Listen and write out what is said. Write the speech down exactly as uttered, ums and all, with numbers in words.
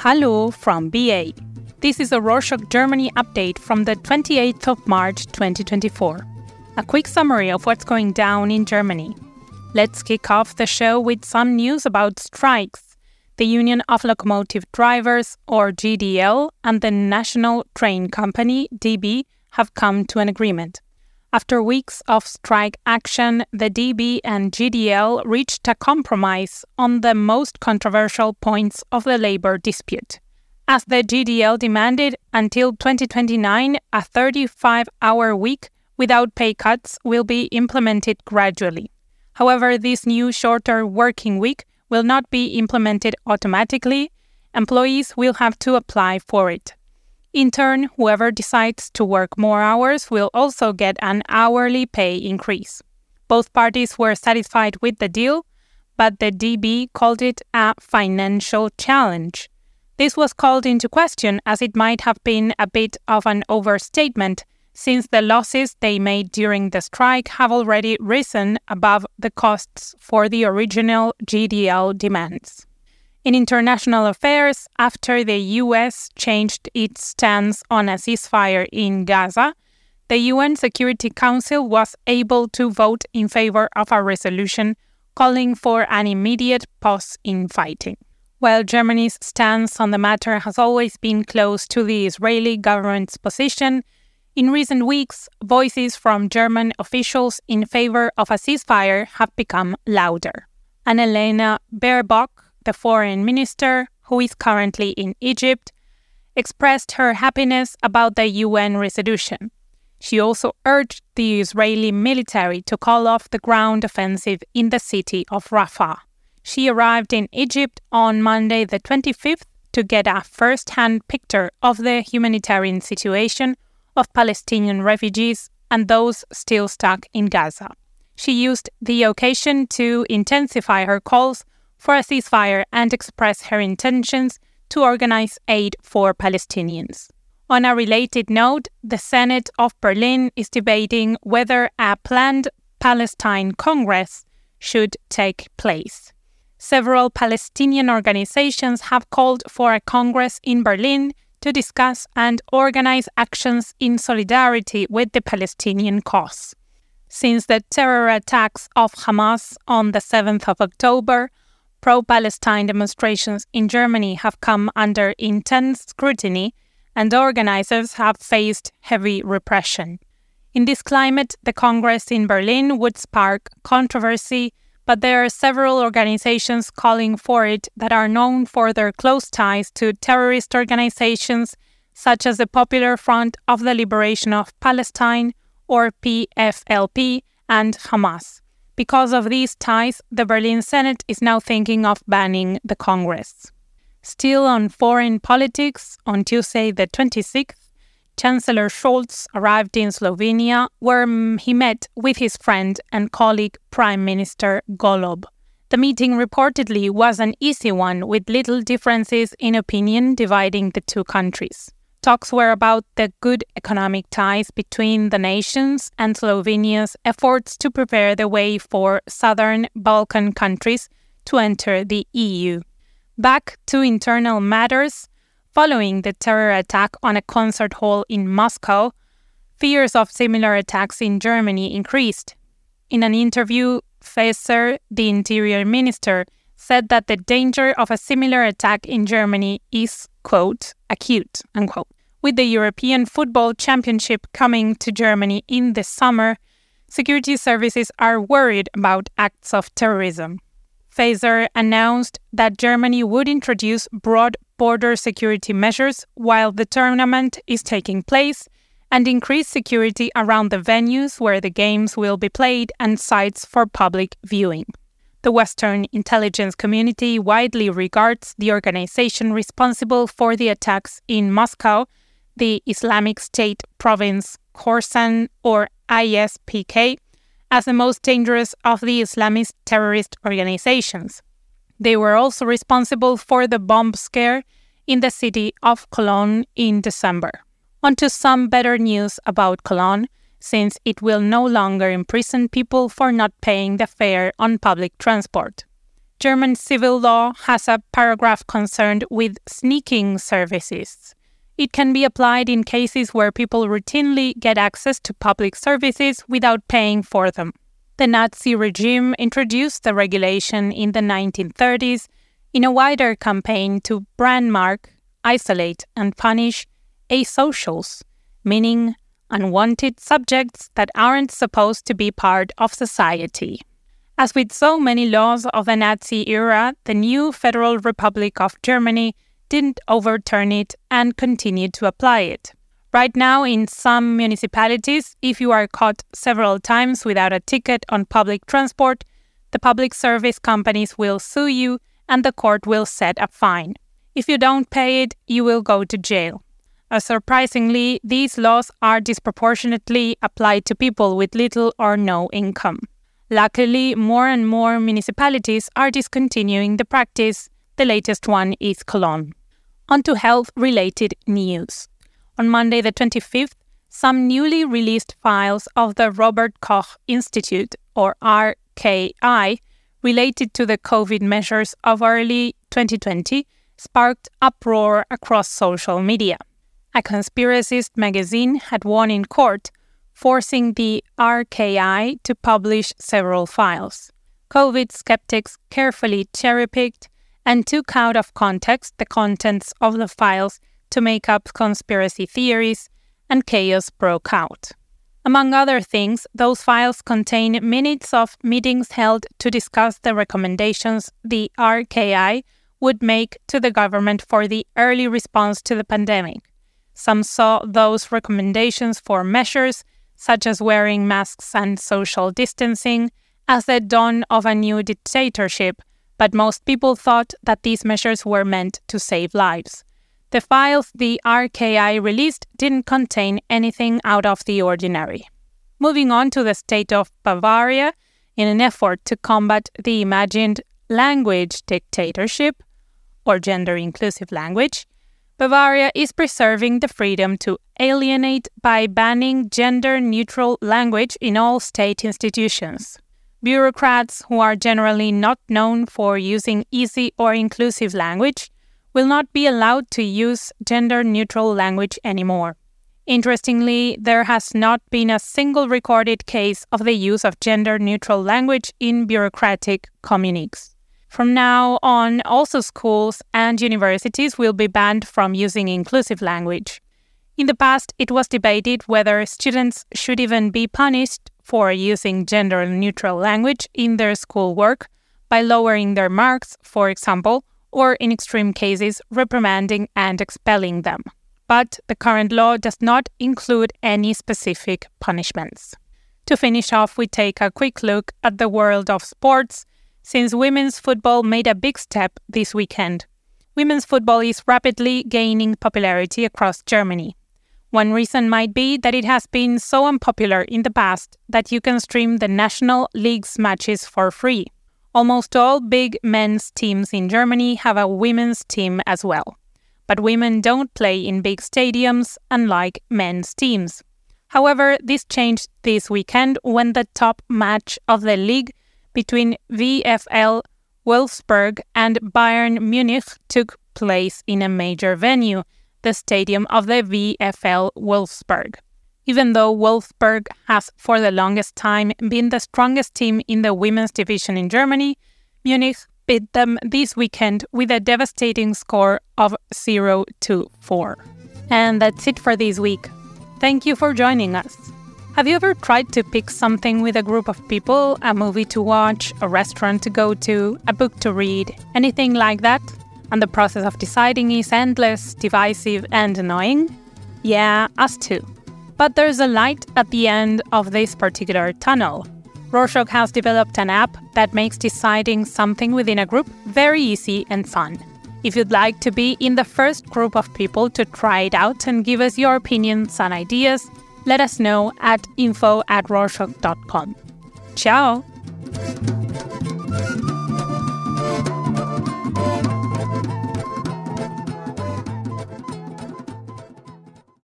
Hallo from B A. This is a Rorschach Germany update from the twenty-eighth of March twenty twenty-four. A quick summary of what's going down in Germany. Let's kick off the show with some news about strikes. The Union of Locomotive Drivers, or G D L, and the National Train Company, D B, have come to an agreement. After weeks of strike action, the D B and G D L reached a compromise on the most controversial points of the labor dispute. As the G D L demanded, until twenty twenty-nine, a thirty-five hour week without pay cuts will be implemented gradually. However, this new shorter working week will not be implemented automatically. Employees will have to apply for it. In turn, whoever decides to work more hours will also get an hourly pay increase. Both parties were satisfied with the deal, but the D B called it a financial challenge. This was called into question as it might have been a bit of an overstatement, since the losses they made during the strike have already risen above the costs for the original G D L demands. In international affairs, after the U S changed its stance on a ceasefire in Gaza, the U N Security Council was able to vote in favor of a resolution calling for an immediate pause in fighting. While Germany's stance on the matter has always been close to the Israeli government's position, in recent weeks, voices from German officials in favor of a ceasefire have become louder. Annalena Baerbock, the foreign minister, who is currently in Egypt, expressed her happiness about the U N resolution. She also urged the Israeli military to call off the ground offensive in the city of Rafah. She arrived in Egypt on Monday the twenty-fifth to get a first-hand picture of the humanitarian situation of Palestinian refugees and those still stuck in Gaza. She used the occasion to intensify her calls for a ceasefire and express her intentions to organize aid for Palestinians. On a related note, the Senate of Berlin is debating whether a planned Palestine Congress should take place. Several Palestinian organizations have called for a Congress in Berlin to discuss and organize actions in solidarity with the Palestinian cause. Since the terror attacks of Hamas on the seventh of October, pro-Palestine demonstrations in Germany have come under intense scrutiny, and organizers have faced heavy repression. In this climate, the Congress in Berlin would spark controversy, but there are several organizations calling for it that are known for their close ties to terrorist organizations such as the Popular Front of the Liberation of Palestine, or P F L P, and Hamas. Because of these ties, the Berlin Senate is now thinking of banning the Congress. Still on foreign politics, on Tuesday the twenty-sixth, Chancellor Scholz arrived in Slovenia, where he met with his friend and colleague Prime Minister Golob. The meeting reportedly was an easy one, with little differences in opinion dividing the two countries. Talks were about the good economic ties between the nations and Slovenia's efforts to prepare the way for southern Balkan countries to enter the E U. Back to internal matters, following the terror attack on a concert hall in Moscow, fears of similar attacks in Germany increased. In an interview, Faeser, the interior minister, said that the danger of a similar attack in Germany is, quote, acute, unquote. With the European Football Championship coming to Germany in the summer, security services are worried about acts of terrorism. Faeser announced that Germany would introduce broad border security measures while the tournament is taking place and increase security around the venues where the games will be played and sites for public viewing. The Western intelligence community widely regards the organization responsible for the attacks in Moscow, the Islamic State province Khorasan, or I S P K, as the most dangerous of the Islamist terrorist organizations. They were also responsible for the bomb scare in the city of Cologne in December. On to some better news about Cologne, since it will no longer imprison people for not paying the fare on public transport. German civil law has a paragraph concerned with sneaking services. It can be applied in cases where people routinely get access to public services without paying for them. The Nazi regime introduced the regulation in the nineteen thirties in a wider campaign to brandmark, isolate, and punish asocials, meaning unwanted subjects that aren't supposed to be part of society. As with so many laws of the Nazi era, the new Federal Republic of Germany didn't overturn it and continued to apply it. Right now, in some municipalities, if you are caught several times without a ticket on public transport, the public service companies will sue you and the court will set a fine. If you don't pay it, you will go to jail. Uh, surprisingly, these laws are disproportionately applied to people with little or no income. Luckily, more and more municipalities are discontinuing the practice. The latest one is Cologne. On to health-related news. On Monday the twenty-fifth, some newly released files of the Robert Koch Institute, or R K I, related to the COVID measures of early twenty twenty, sparked uproar across social media. A conspiracist magazine had won in court, forcing the R K I to publish several files. COVID skeptics carefully cherry-picked and took out of context the contents of the files to make up conspiracy theories, and chaos broke out. Among other things, those files contain minutes of meetings held to discuss the recommendations the R K I would make to the government for the early response to the pandemic. Some saw those recommendations for measures, such as wearing masks and social distancing, as the dawn of a new dictatorship, but most people thought that these measures were meant to save lives. The files the R K I released didn't contain anything out of the ordinary. Moving on to the state of Bavaria, in an effort to combat the imagined language dictatorship, or gender-inclusive language, Bavaria is preserving the freedom to alienate by banning gender-neutral language in all state institutions. Bureaucrats, who are generally not known for using easy or inclusive language, will not be allowed to use gender-neutral language anymore. Interestingly, there has not been a single recorded case of the use of gender-neutral language in bureaucratic communiques. From now on, also schools and universities will be banned from using inclusive language. In the past, it was debated whether students should even be punished for using gender-neutral language in their schoolwork by lowering their marks, for example, or in extreme cases, reprimanding and expelling them. But the current law does not include any specific punishments. To finish off, we take a quick look at the world of sports, since women's football made a big step this weekend. Women's football is rapidly gaining popularity across Germany. One reason might be that it has been so unpopular in the past that you can stream the National League's matches for free. Almost all big men's teams in Germany have a women's team as well. But women don't play in big stadiums, unlike men's teams. However, this changed this weekend when the top match of the league between VfL Wolfsburg and Bayern Munich took place in a major venue, the stadium of the VfL Wolfsburg. Even though Wolfsburg has for the longest time been the strongest team in the women's division in Germany, Munich beat them this weekend with a devastating score of zero to four. And that's it for this week. Thank you for joining us. Have you ever tried to pick something with a group of people, a movie to watch, a restaurant to go to, a book to read, anything like that? And the process of deciding is endless, divisive, and annoying? Yeah, us too. But there's a light at the end of this particular tunnel. Rorschach has developed an app that makes deciding something within a group very easy and fun. If you'd like to be in the first group of people to try it out and give us your opinions and ideas, let us know at info at rorschach dot com. Ciao!